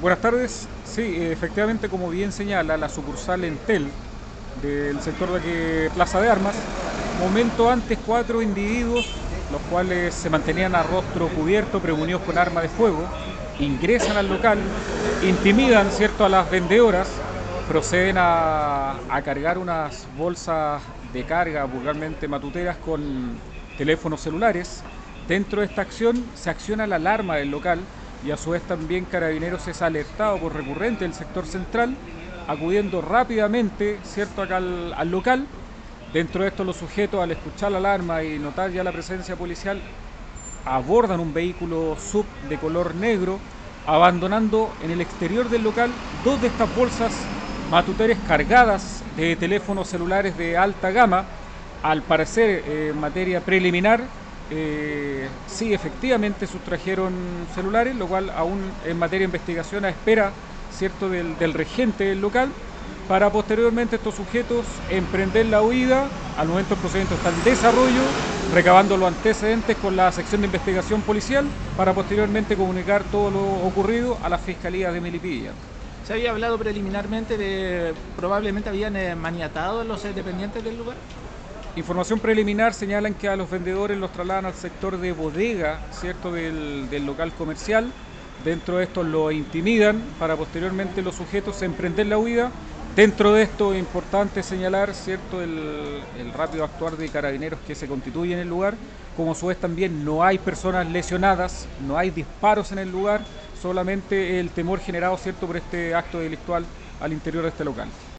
Buenas tardes. Sí, efectivamente, como bien señala la sucursal Entel del sector de aquí, Plaza de Armas, momento antes cuatro individuos, los cuales se mantenían a rostro cubierto, premunidos con arma de fuego, ingresan al local, intimidan, cierto, a las vendedoras, proceden a cargar unas bolsas de carga, vulgarmente matuteras, con teléfonos celulares. Dentro de esta acción se acciona la alarma del local y a su vez también Carabineros es alertado por recurrente del sector central, acudiendo rápidamente, cierto, acá al local. Dentro de esto los sujetos, al escuchar la alarma y notar ya la presencia policial, abordan un vehículo sub de color negro, abandonando en el exterior del local dos de estas bolsas matuteres cargadas de teléfonos celulares de alta gama. Al parecer, en materia preliminar, sí, efectivamente sustrajeron celulares, lo cual aún en materia de investigación a espera, cierto, del regente del local, para posteriormente estos sujetos emprender la huida. Al momento el procedimiento está en desarrollo, recabando los antecedentes con la sección de investigación policial para posteriormente comunicar todo lo ocurrido a la Fiscalía de Melipilla. Se había hablado preliminarmente de probablemente habían maniatado a los dependientes del lugar. Información preliminar señalan que a los vendedores los trasladan al sector de bodega, cierto, del local comercial. Dentro de esto lo intimidan para posteriormente los sujetos emprender la huida. Dentro de esto es importante señalar, cierto, el rápido actuar de Carabineros que se constituye en el lugar. Como a su vez también no hay personas lesionadas, no hay disparos en el lugar, solamente el temor generado, cierto, por este acto delictual al interior de este local.